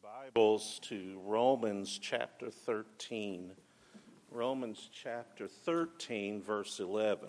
Bibles to Romans chapter 13. Romans chapter 13, verse 11.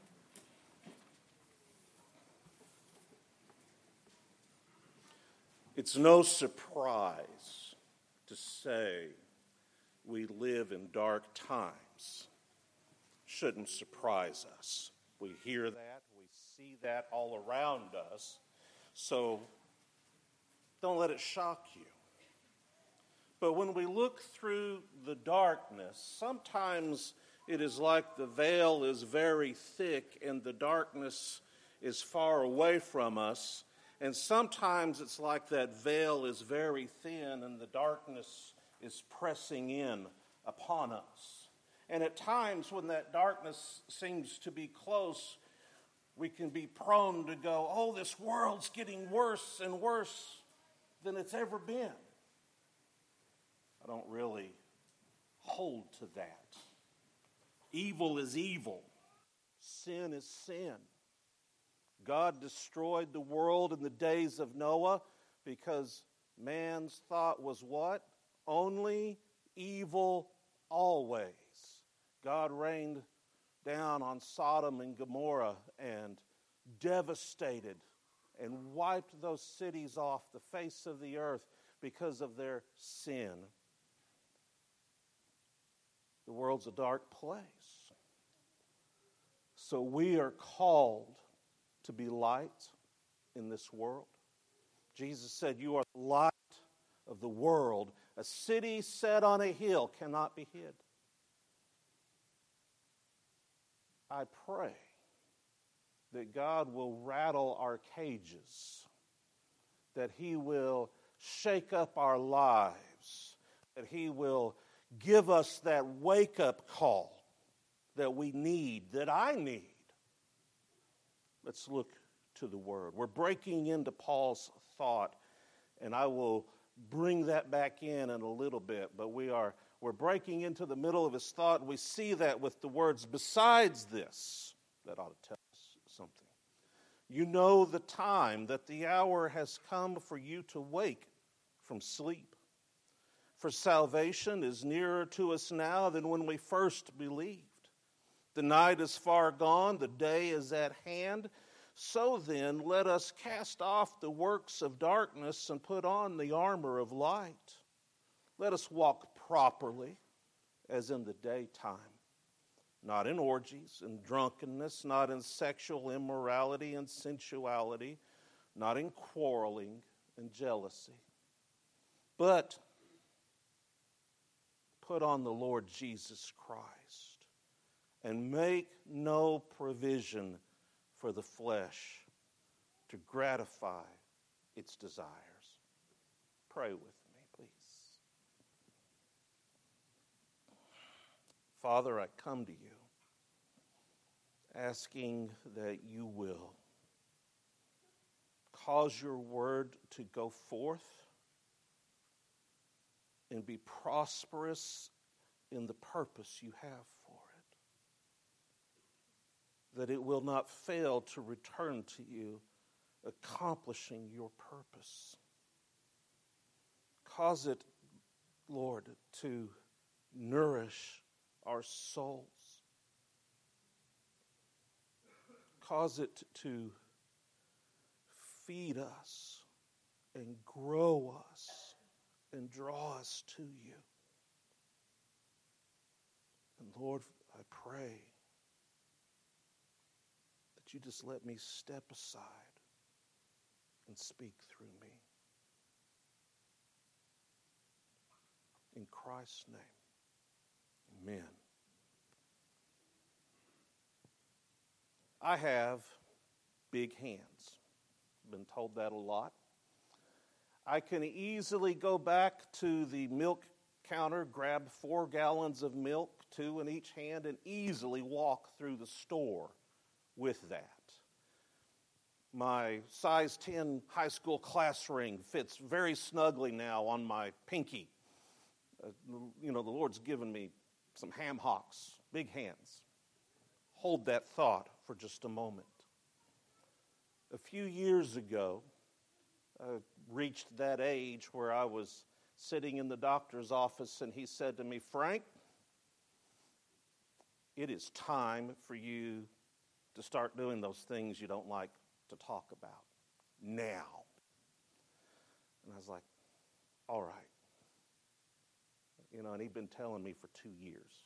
It's no surprise to say we live in dark times. Shouldn't surprise us. We hear that, we see that all around us, so don't let it shock you. But when we look through the darkness, sometimes it is like the veil is very thick and the darkness is far away from us. And sometimes it's like that veil is very thin and the darkness is pressing in upon us. And at times when that darkness seems to be close, we can be prone to go, oh, this world's getting worse and worse than it's ever been. I don't really hold to that. Evil is evil. Sin is sin. God destroyed the world in the days of Noah because man's thought was what? Only evil always. God rained down on Sodom and Gomorrah and devastated and wiped those cities off the face of the earth because of their sin. The world's a dark place. So we are called to be light in this world. Jesus said, you are the light of the world. A city set on a hill cannot be hid. I pray that God will rattle our cages, that He will shake up our lives, that He will give us that wake-up call that we need, that I need. Let's look to the Word. We're breaking into Paul's thought, and I will bring that back in a little bit, but we're breaking into the middle of his thought, and we see that with the words, besides this, that ought to tell us something. You know the time, that the hour has come for you to wake from sleep. For salvation is nearer to us now than when we first believed. The night is far gone, the day is at hand. So then, let us cast off the works of darkness and put on the armor of light. Let us walk properly as in the daytime, not in orgies and drunkenness, not in sexual immorality and sensuality, not in quarreling and jealousy, but put on the Lord Jesus Christ and make no provision for the flesh to gratify its desires. Pray with me, please. Father, I come to you asking that you will cause your word to go forth and be prosperous in the purpose you have for it. That it will not fail to return to you, accomplishing your purpose. Cause it, Lord, to nourish our souls. Cause it to feed us and grow us and draw us to you. And Lord, I pray that you just let me step aside and speak through me. In Christ's name, amen. I have big hands. I've been told that a lot. I can easily go back to the milk counter, grab 4 gallons of milk, 2 in each hand, and easily walk through the store with that. My size 10 high school class ring fits very snugly now on my pinky. The Lord's given me some ham hocks, big hands. Hold that thought for just a moment. A few years ago, I reached that age where I was sitting in the doctor's office, and he said to me, "Frank, it is time for you to start doing those things you don't like to talk about now." And I was like, all right. And he'd been telling me for 2 years.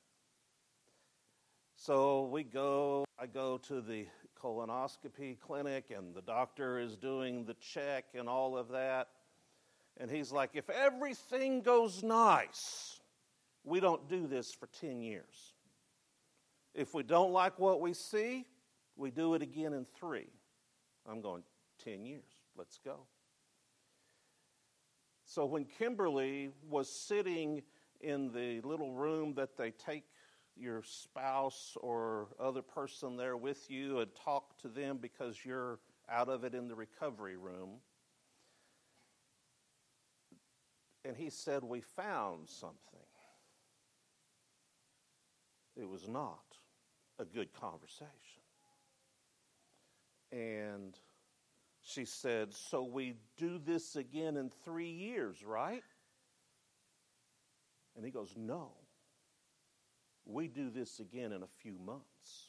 So I go to the colonoscopy clinic, and the doctor is doing the check and all of that. And he's like, if everything goes nice, we don't do this for 10 years. If we don't like what we see, we do it again in 3. I'm going, 10 years, let's go. So when Kimberly was sitting in the little room that they take your spouse or other person there with you and talk to them because you're out of it in the recovery room, and he said, we found something. It was not a good conversation. And she said, so we do this again in 3 years, right? And he goes, no. We do this again in a few months.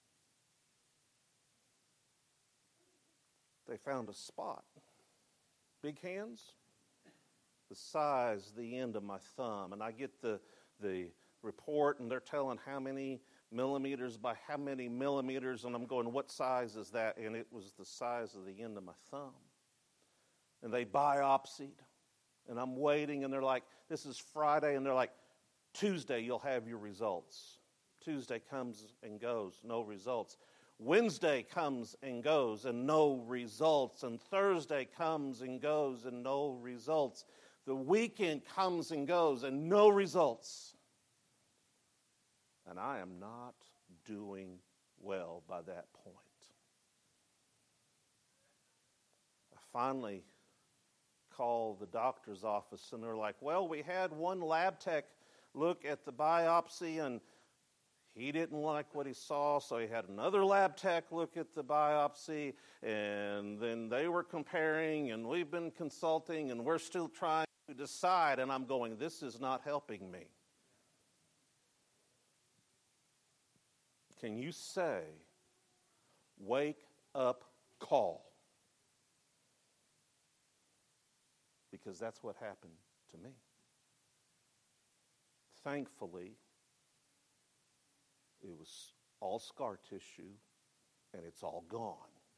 They found a spot. Big hands, the size, the end of my thumb. And I get the report, and they're telling how many millimeters by how many millimeters, and I'm going, what size is that? And it was the size of the end of my thumb. And they biopsied, and I'm waiting, and they're like, this is Friday, and they're like, Tuesday you'll have your results. Tuesday comes and goes, no results. Wednesday comes and goes, and no results. And Thursday comes and goes, and no results. The weekend comes and goes, and no results. And I am not doing well by that point. I finally called the doctor's office, and they're like, well, we had one lab tech look at the biopsy, and he didn't like what he saw, so he had another lab tech look at the biopsy, and then they were comparing, and we've been consulting, and we're still trying to decide, and I'm going, this is not helping me. Can you say, wake up call? Because that's what happened to me. Thankfully, it was all scar tissue, and it's all gone.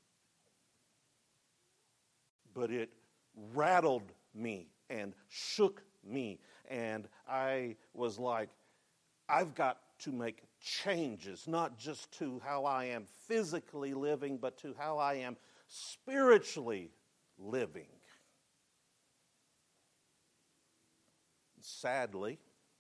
But it rattled me and shook me, and I was like, I've got to make changes, not just to how I am physically living, but to how I am spiritually living. Sadly,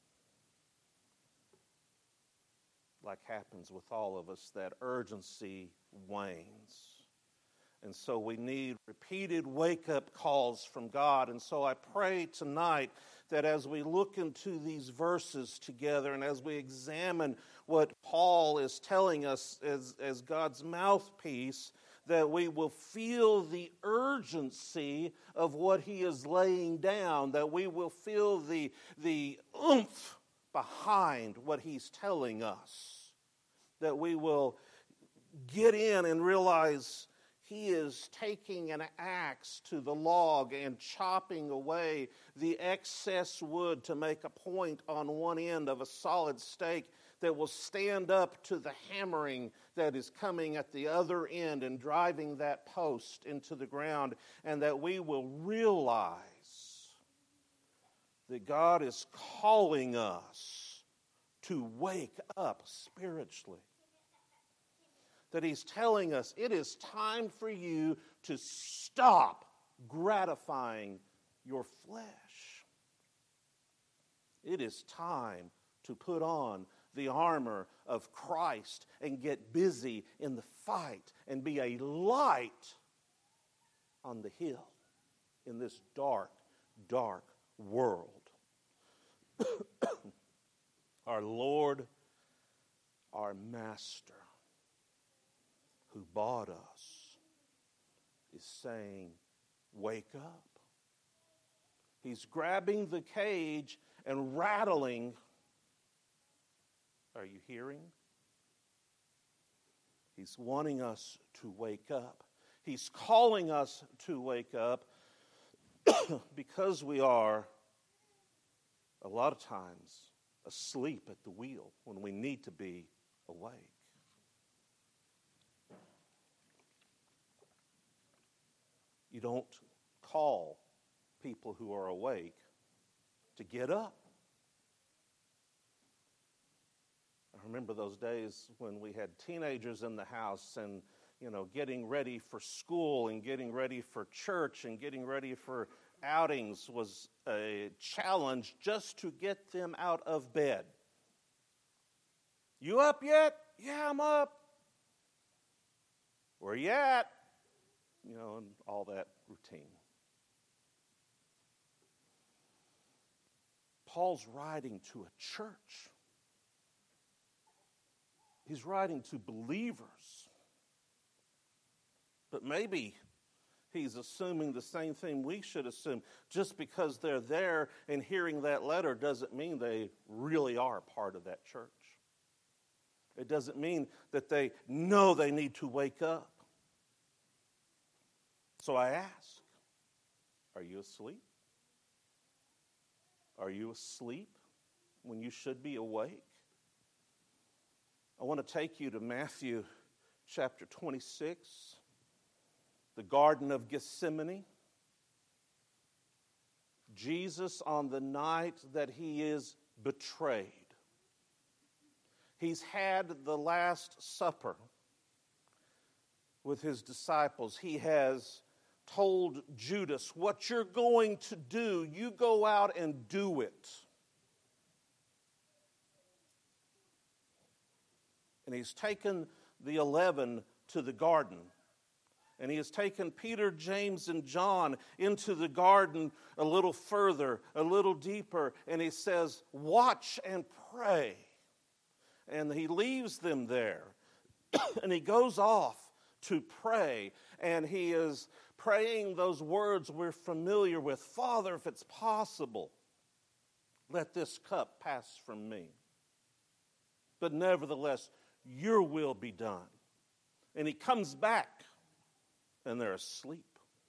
like happens with all of us, that urgency wanes. And so we need repeated wake-up calls from God. And so I pray tonight that as we look into these verses together and as we examine what Paul is telling us as God's mouthpiece, that we will feel the urgency of what he is laying down, that we will feel the oomph behind what he's telling us, that we will get in and realize he is taking an axe to the log and chopping away the excess wood to make a point on one end of a solid stake that will stand up to the hammering that is coming at the other end and driving that post into the ground, and that we will realize that God is calling us to wake up spiritually. That he's telling us it is time for you to stop gratifying your flesh. It is time to put on the armor of Christ and get busy in the fight and be a light on the hill in this dark, dark world. Our Lord, our Master, who bought us, is saying, wake up. He's grabbing the cage and rattling. Are you hearing? He's wanting us to wake up. He's calling us to wake up because we are, a lot of times, asleep at the wheel when we need to be awake. You don't call people who are awake to get up. I remember those days when we had teenagers in the house and, getting ready for school and getting ready for church and getting ready for outings was a challenge just to get them out of bed. You up yet? Yeah, I'm up. Where you at? And all that routine. Paul's writing to a church. He's writing to believers. But maybe he's assuming the same thing we should assume. Just because they're there and hearing that letter doesn't mean they really are part of that church. It doesn't mean that they know they need to wake up. So I ask, are you asleep? Are you asleep when you should be awake? I want to take you to Matthew chapter 26, the Garden of Gethsemane. Jesus on the night that he is betrayed. He's had the Last Supper with his disciples. He has told Judas, what you're going to do, you go out and do it. And he's taken the 11 to the garden. And he has taken Peter, James, and John into the garden a little further, a little deeper. And he says, watch and pray. And he leaves them there. And he goes off to pray. And he is praying those words we're familiar with. Father, if it's possible, let this cup pass from me. But nevertheless, your will be done. And he comes back, and they're asleep.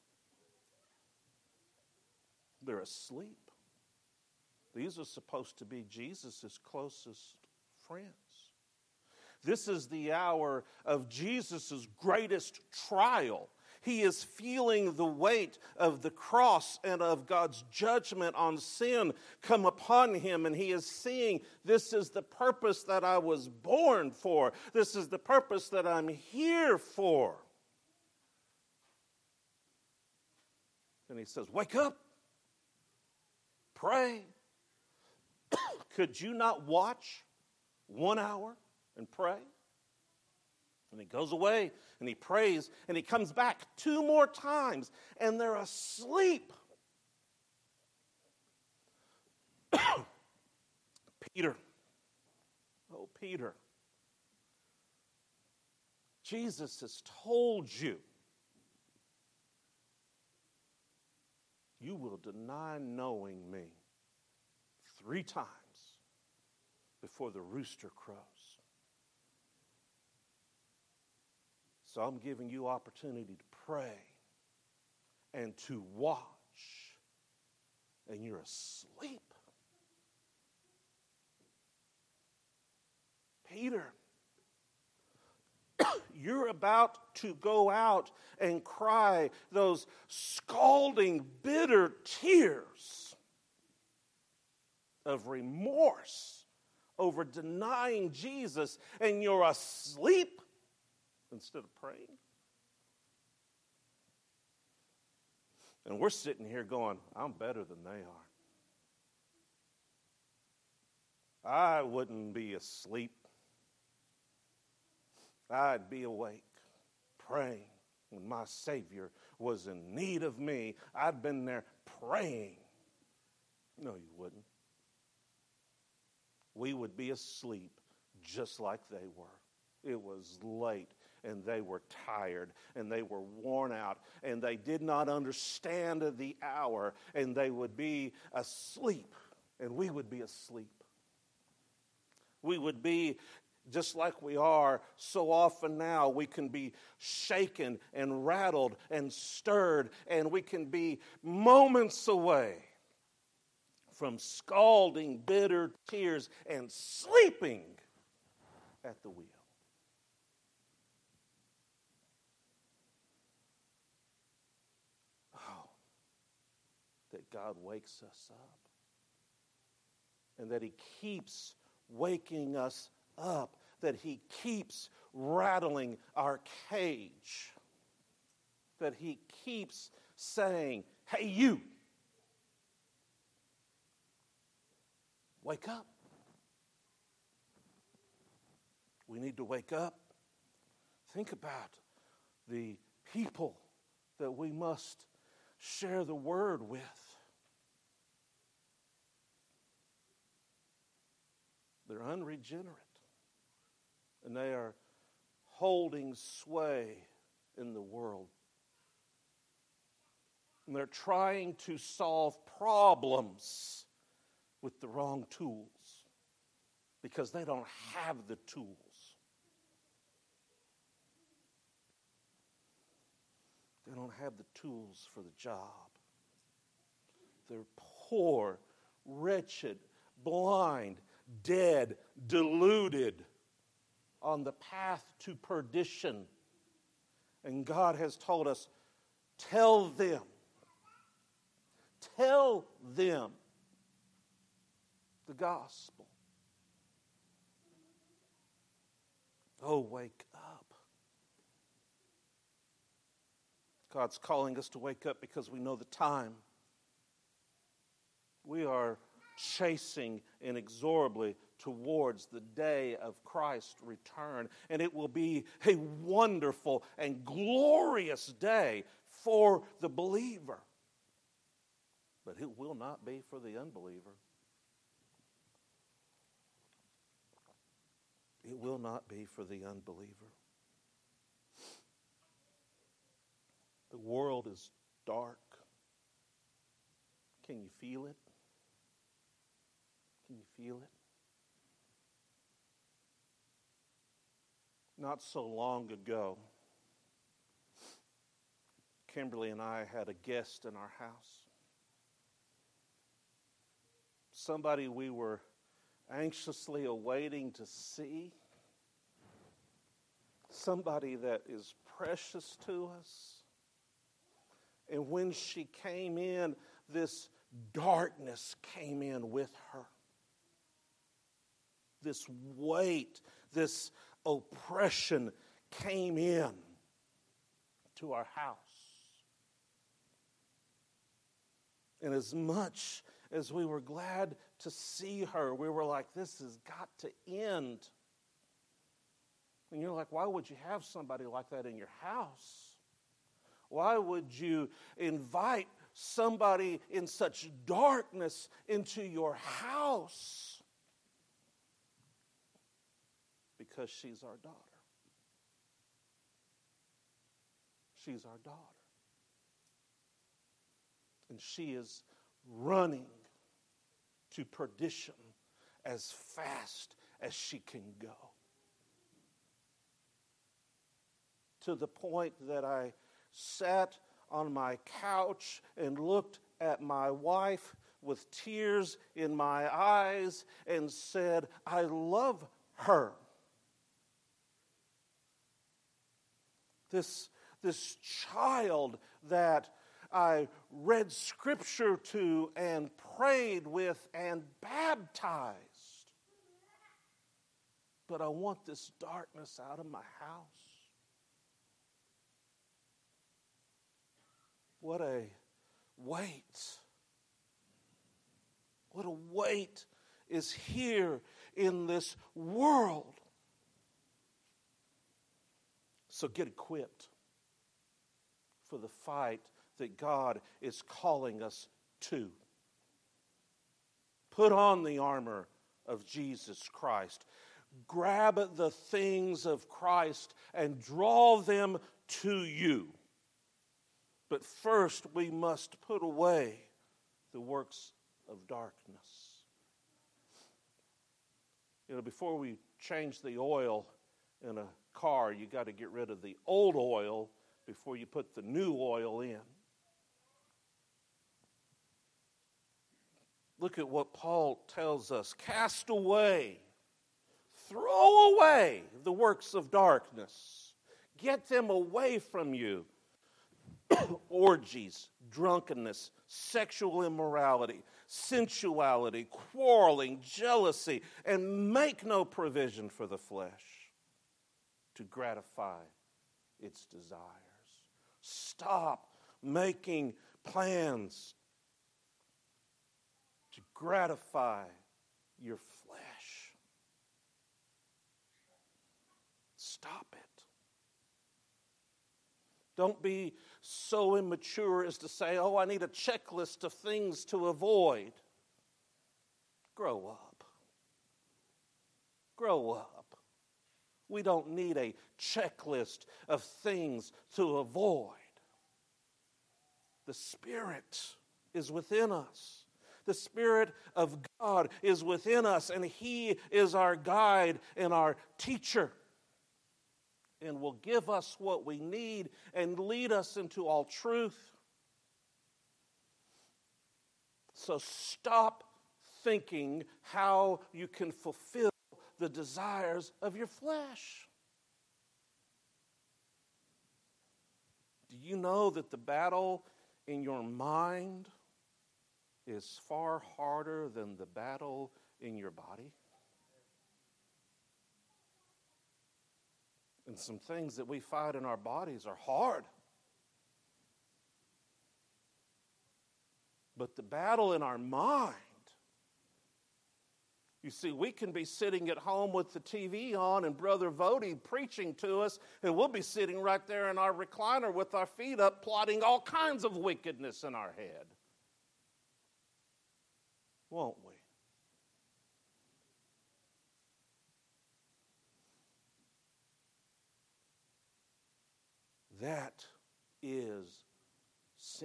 They're asleep. These are supposed to be Jesus' closest friends. This is the hour of Jesus' greatest trial. He is feeling the weight of the cross and of God's judgment on sin come upon him. And he is seeing, this is the purpose that I was born for. This is the purpose that I'm here for. And he says, wake up. Pray. Could you not watch 1 hour and pray? And he goes away and he prays and he comes back 2 more times and they're asleep. Peter. Oh, Peter. Jesus has told you, you will deny knowing me 3 times before the rooster crows. So I'm giving you opportunity to pray and to watch, and you're asleep. Peter, you're about to go out and cry those scalding, bitter tears of remorse over denying Jesus, and you're asleep instead of praying. And we're sitting here going, I'm better than they are. I wouldn't be asleep. I'd be awake, praying. When my Savior was in need of me, I'd been there praying. No, you wouldn't. We would be asleep just like they were. It was late. and they were tired, and they were worn out, and they did not understand the hour, and they would be asleep, and we would be asleep. We would be just like we are so often now. We can be shaken and rattled and stirred, and we can be moments away from scalding, bitter tears and sleeping at the wheel. Oh, that God wakes us up, and that He keeps waking us up, that He keeps rattling our cage, that He keeps saying, hey, you, wake up. We need to wake up. Think about the people that we must share the word with. They're unregenerate, and they are holding sway in the world. And they're trying to solve problems with the wrong tools because they don't have the tools. They don't have the tools for the job. They're poor, wretched, blind, dead, deluded, on the path to perdition. And God has told us, tell them the gospel. Oh, wake up. God's calling us to wake up because we know the time. We are chasing inexorably towards the day of Christ's return. And it will be a wonderful and glorious day for the believer. But it will not be for the unbeliever. It will not be for the unbeliever. The world is dark. Can you feel it? Can you feel it? Not so long ago, Kimberly and I had a guest in our house. Somebody we were anxiously awaiting to see. Somebody that is precious to us. And when she came in, this darkness came in with her. This weight, this oppression came in to our house. And as much as we were glad to see her, we were like, this has got to end. And you're like, why would you have somebody like that in your house? Why would you invite somebody in such darkness into your house? Because she's our daughter. She's our daughter. And she is running to perdition as fast as she can go. To the point that I sat on my couch and looked at my wife with tears in my eyes and said, I love her. This child that I read scripture to and prayed with and baptized. But I want this darkness out of my house. What a weight. What a weight is here in this world. So get equipped for the fight that God is calling us to. Put on the armor of Jesus Christ. grab the things of Christ and draw them to you. But first, we must put away the works of darkness. Before we change the oil in a car, you got to get rid of the old oil before you put the new oil in. Look at what Paul tells us. Cast away, throw away the works of darkness. Get them away from you. Orgies, drunkenness, sexual immorality, sensuality, quarreling, jealousy, and make no provision for the flesh to gratify its desires. Stop making plans to gratify your flesh. Stop it. Don't be so immature as to say, oh, I need a checklist of things to avoid. Grow up. Grow up. We don't need a checklist of things to avoid. The Spirit is within us. The Spirit of God is within us, and He is our guide and our teacher, and will give us what we need and lead us into all truth. So stop thinking how you can fulfill the desires of your flesh. Do you know that the battle in your mind is far harder than the battle in your body? And some things that we fight in our bodies are hard. But the battle in our mind, you see, we can be sitting at home with the TV on and Brother Vody preaching to us, and we'll be sitting right there in our recliner with our feet up, plotting all kinds of wickedness in our head. Won't we? That is sin.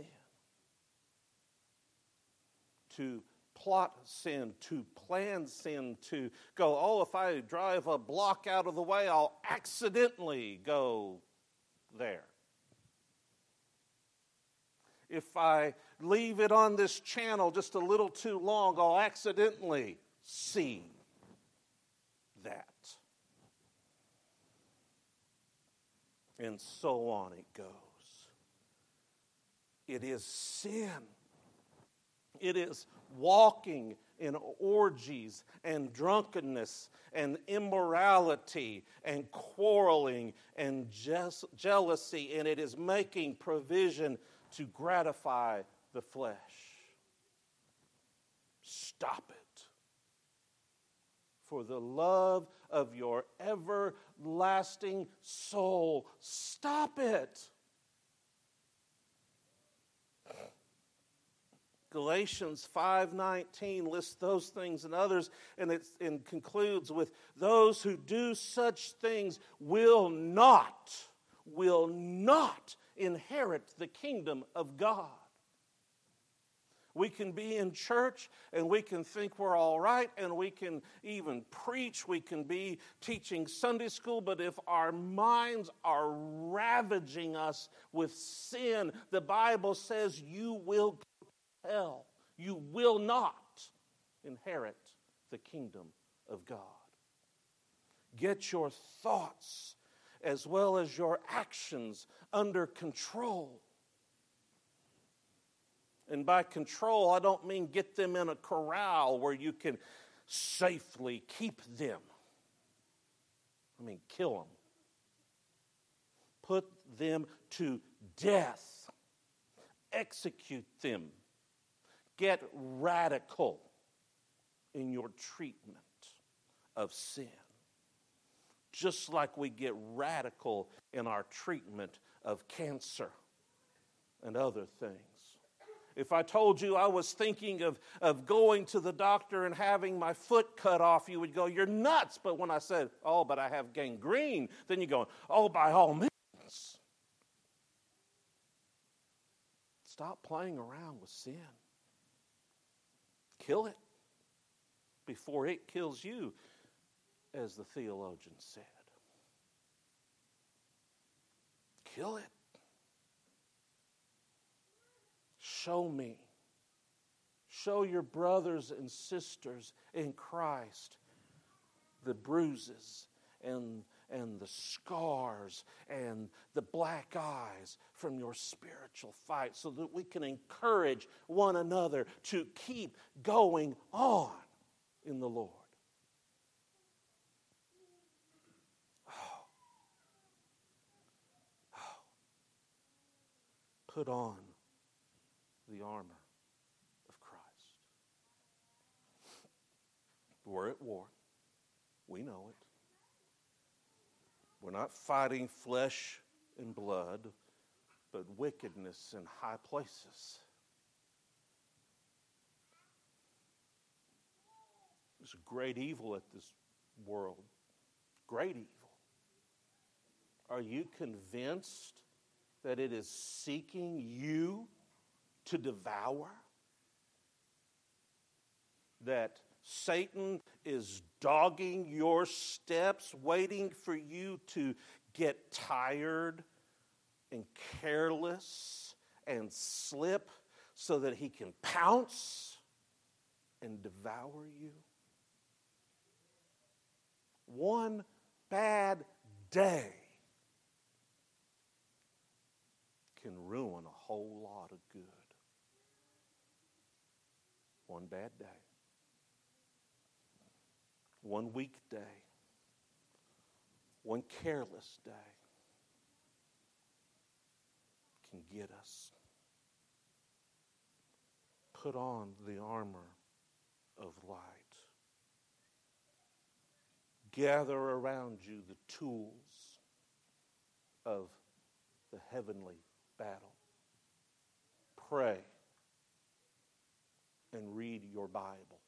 To plot sin, to plan sin, to go, oh, if I drive a block out of the way, I'll accidentally go there. If I leave it on this channel just a little too long, I'll accidentally see that. And so on it goes. It is sin. It is walking in orgies and drunkenness and immorality and quarreling and jealousy, and it is making provision to gratify the flesh. Stop it. For the love of your everlasting soul, stop it. Galatians 5:19 lists those things and others, and it concludes with, those who do such things will not inherit the kingdom of God. We can be in church and we can think we're all right, and we can even preach, we can be teaching Sunday school, but if our minds are ravaging us with sin, the Bible says you will go to hell. You will not inherit the kingdom of God. Get your thoughts as well as your actions under control. And by control, I don't mean get them in a corral where you can safely keep them. I mean kill them. Put them to death. Execute them. Get radical in your treatment of sin. Just like we get radical in our treatment of cancer and other things. If I told you I was thinking of going to the doctor and having my foot cut off, you would go, you're nuts. But when I said, oh, but I have gangrene, then you're going, oh, by all means. Stop playing around with sin. Kill it before it kills you, as the theologian said. Kill it. Show me. Show your brothers and sisters in Christ the bruises and the scars and the black eyes from your spiritual fight, so that we can encourage one another to keep going on in the Lord. Put on the armor of Christ. We're at war. We know it. We're not fighting flesh and blood, but wickedness in high places. There's a great evil at this world. Great evil. Are you convinced that it is seeking you to devour? That Satan is dogging your steps, waiting for you to get tired and careless and slip so that he can pounce and devour you? One bad day can ruin a whole lot of good. One bad day. One weak day. One careless day can get us. Put on the armor of light. Gather around you the tools of the heavenly battle. Pray and read your Bible.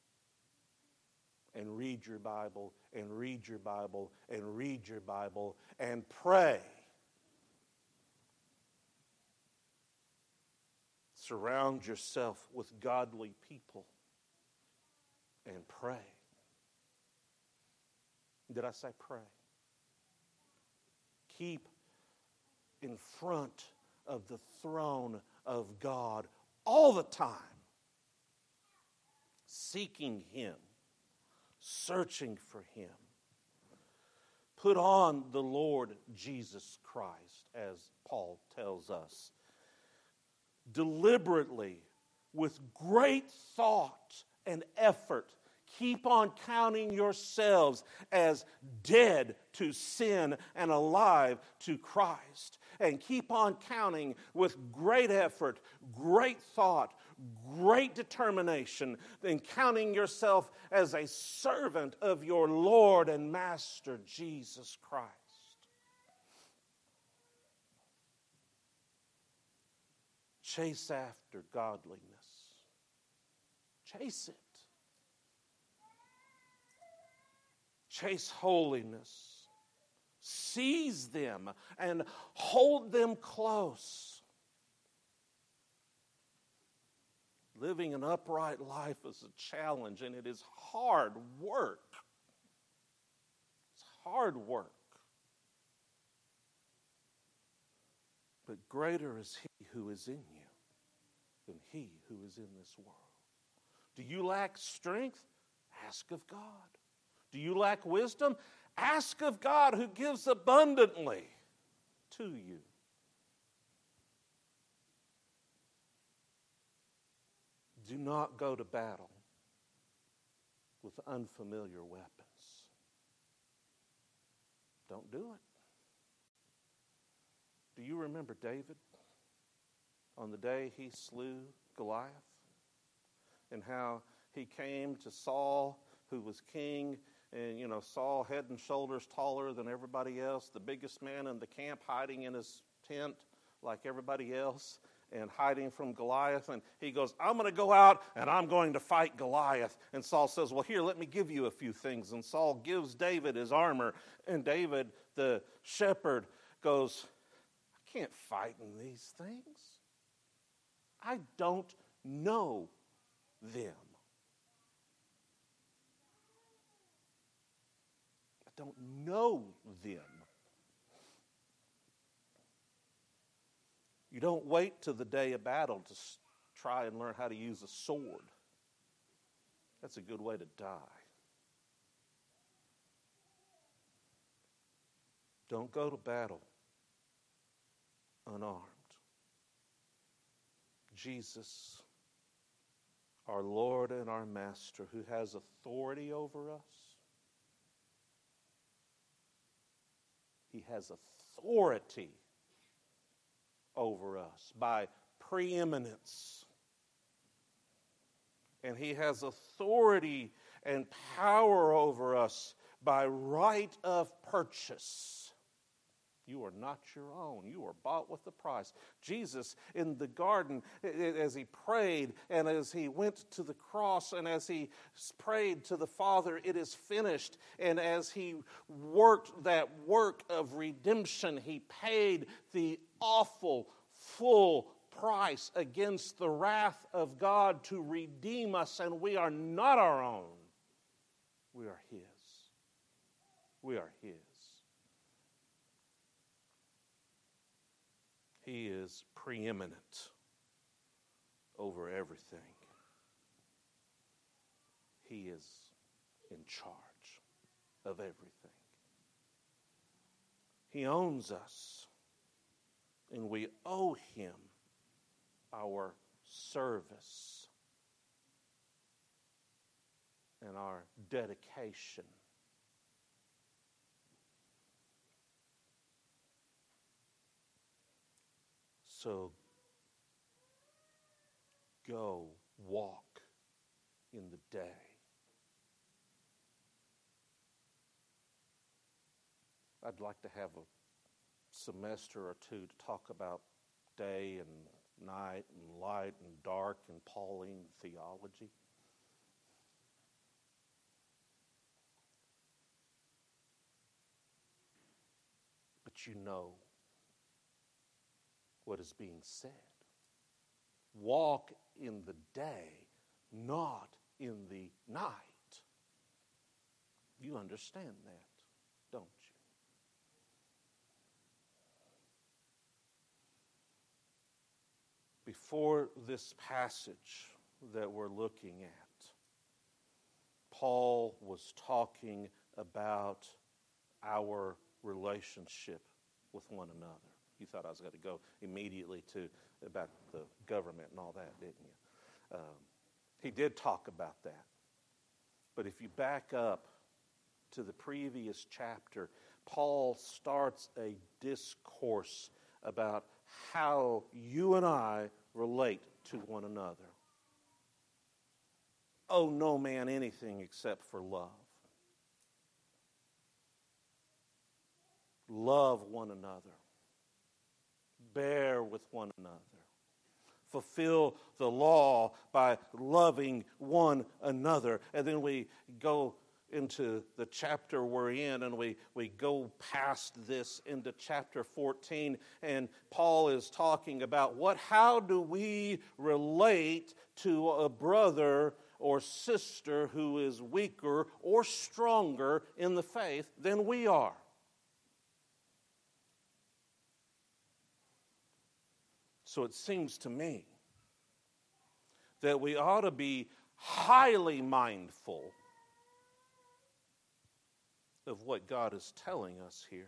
And read your Bible, and read your Bible, and read your Bible, and pray. Surround yourself with godly people and pray. Did I say pray? Keep in front of the throne of God all the time, seeking Him, searching for Him. Put on the Lord Jesus Christ, as Paul tells us. Deliberately, with great thought and effort, keep on counting yourselves as dead to sin and alive to Christ. And keep on counting with great effort, great thought, great determination, and counting yourself as a servant of your Lord and Master Jesus Christ. Chase after godliness. Chase it. Chase holiness. Seize them and hold them close. Living an upright life is a challenge, and it is hard work. It's hard work. But greater is He who is in you than he who is in this world. Do you lack strength? Ask of God. Do you lack wisdom? Ask of God, who gives abundantly to you. Do not go to battle with unfamiliar weapons. Don't do it. Do you remember David on the day he slew Goliath? And how he came to Saul, who was king, and Saul head and shoulders taller than everybody else, the biggest man in the camp, hiding in his tent like everybody else. and hiding from Goliath. And he goes, I'm going to go out and I'm going to fight Goliath. And Saul says, well, here, let me give you a few things. And Saul gives David his armor. And David, the shepherd, goes, I can't fight in these things. I don't know them. I don't know them. You don't wait till the day of battle to try and learn how to use a sword. That's a good way to die. Don't go to battle unarmed. Jesus, our Lord and our Master, who has authority over us, He has authority over us by preeminence. And He has authority and power over us by right of purchase. You are not your own. You are bought with a price. Jesus in the garden, as He prayed and as He went to the cross and as He prayed to the Father, it is finished. And as He worked that work of redemption, He paid the awful, full price against the wrath of God to redeem us. And we are not our own. We are His. We are His. He is preeminent over everything. He is in charge of everything. He owns us, and we owe Him our service and our dedication. So go walk in the day. I'd like to have a semester or two to talk about day and night and light and dark and Pauline theology. But you know what is being said. Walk in the day, not in the night. You understand that, don't you? Before this passage that we're looking at, Paul was talking about our relationship with one another. You thought I was going to go immediately to about the government and all that, didn't you? He did talk about that. But if you back up to the previous chapter, Paul starts a discourse about how you and I relate to one another. Owe no man anything except for love. Love one another. Bear with one another. Fulfill the law by loving one another. And then we go into the chapter we're in, and we go past this into chapter 14, and Paul is talking about how do we relate to a brother or sister who is weaker or stronger in the faith than we are. So it seems to me that we ought to be highly mindful of what God is telling us here.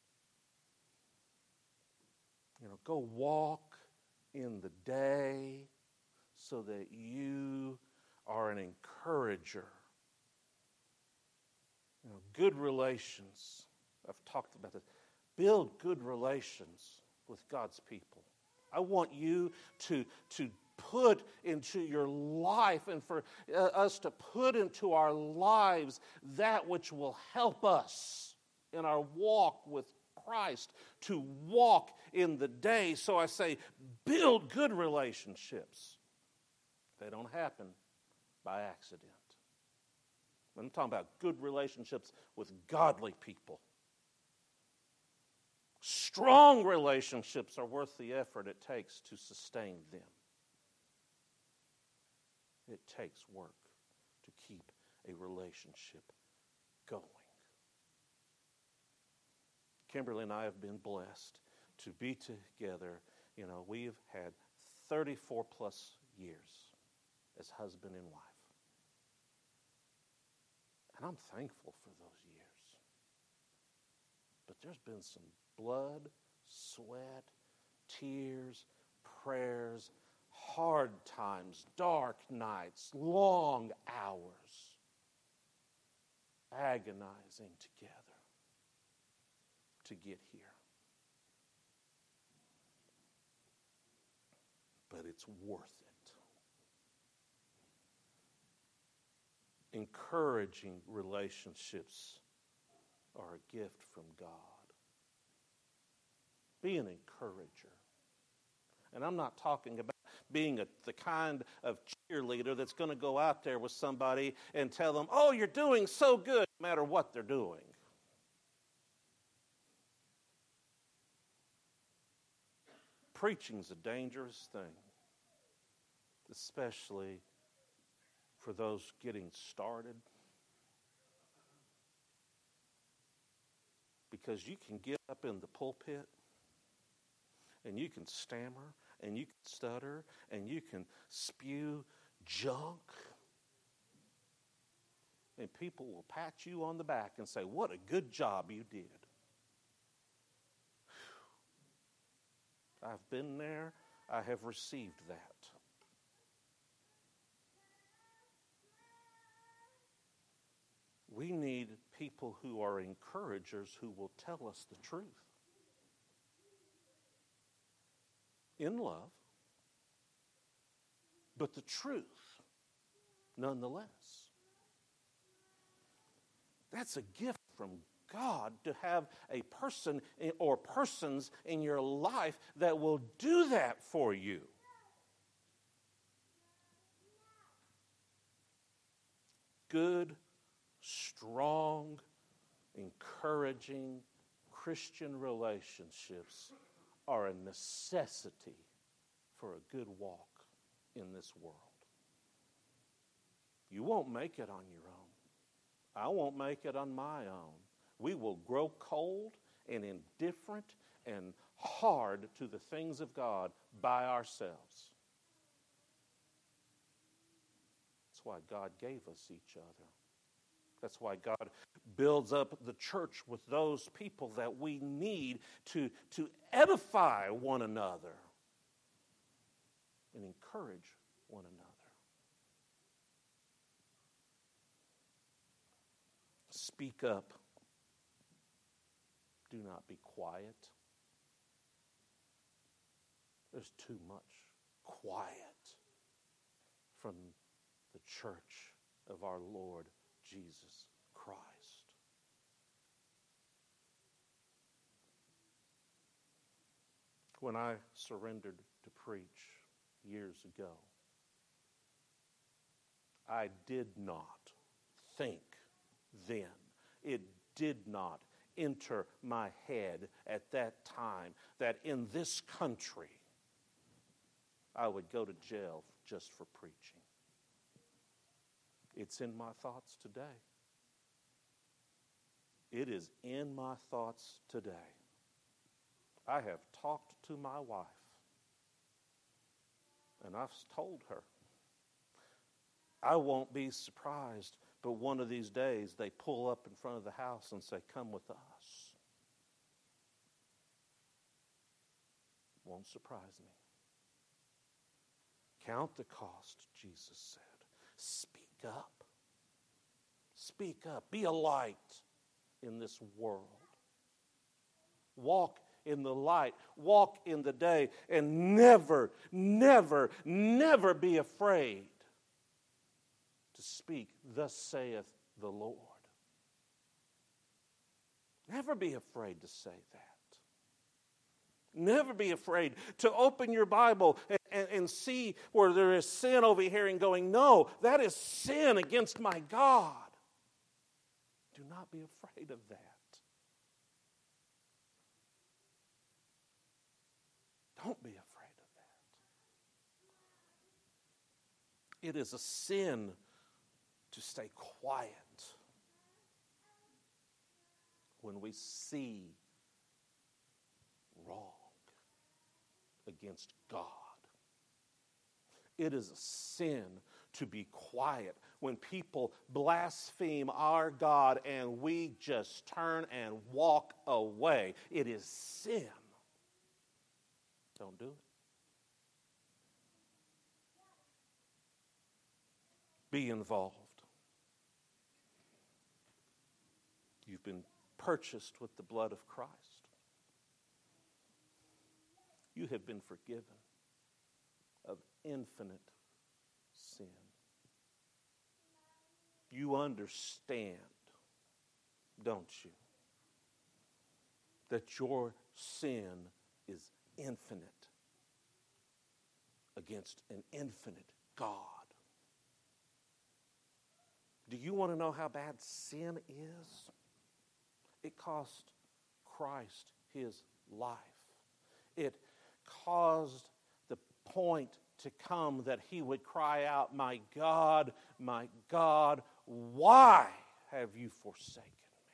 Go walk in the day so that you are an encourager. Good relations. I've talked about this. Build good relations with God's people. I want you to put into your life and for us to put into our lives that which will help us in our walk with Christ to walk in the day. So I say, build good relationships. They don't happen by accident. I'm talking about good relationships with godly people. Strong relationships are worth the effort it takes to sustain them. It takes work to keep a relationship going. Kimberly and I have been blessed to be together. You know, we've had 34 plus years as husband and wife. And I'm thankful for those years. But there's been some blood, sweat, tears, prayers, hard times, dark nights, long hours, agonizing together to get here. But it's worth it. Encouraging relationships are a gift from God. Be an encourager. And I'm not talking about being the kind of cheerleader that's going to go out there with somebody and tell them, oh, you're doing so good, no matter what they're doing. Preaching's a dangerous thing, especially for those getting started. Because you can get up in the pulpit and you can stammer and you can stutter and you can spew junk. And people will pat you on the back and say, what a good job you did. I've been there. I have received that. We need people who are encouragers who will tell us the truth. In love, but the truth nonetheless. That's a gift from God to have a person or persons in your life that will do that for you. Good, strong, encouraging Christian relationships are a necessity for a good walk in this world. You won't make it on your own. I won't make it on my own. We will grow cold and indifferent and hard to the things of God by ourselves. That's why God gave us each other. That's why God builds up the church with those people that we need to edify one another and encourage one another. Speak up. Do not be quiet. There's too much quiet from the church of our Lord Jesus Christ. When I surrendered to preach years ago, I did not think then, it did not enter my head at that time that in this country I would go to jail just for preaching. It's in my thoughts today. It is in my thoughts today. I have talked to my wife, and I've told her, I won't be surprised, but one of these days they pull up in front of the house and say, come with us. Won't surprise me. Count the cost, Jesus said. Speak up. Speak up. Be a light in this world. Walk in the light. Walk in the day. And never, never, never be afraid to speak, thus saith the Lord. Never be afraid to say that. Never be afraid to open your Bible and see where there is sin over here and going, no, that is sin against my God. Do not be afraid of that. Don't be afraid of that. It is a sin to stay quiet when we see wrong against God. It is a sin to be quiet when people blaspheme our God and we just turn and walk away. It is sin. Don't do it. Be involved. You've been purchased with the blood of Christ. You have been forgiven of infinite sin. You understand, don't you, that your sin is infinite against an infinite God. Do you want to know how bad sin is? It cost Christ his life. It caused the point to come that he would cry out, my God, why have you forsaken me?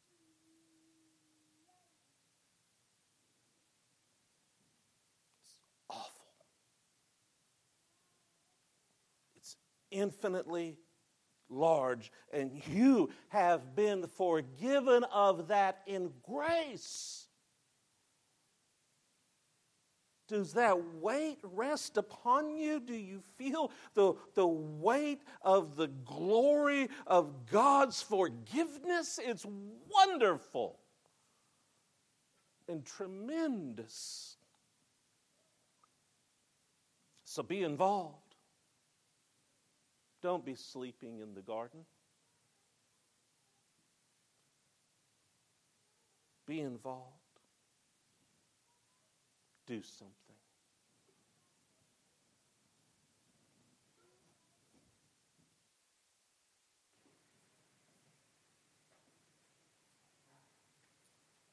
It's awful. It's infinitely large, and you have been forgiven of that in grace. Does that weight rest upon you? Do you feel the weight of the glory of God's forgiveness? It's wonderful and tremendous. So be involved. Don't be sleeping in the garden. Be involved. Do something.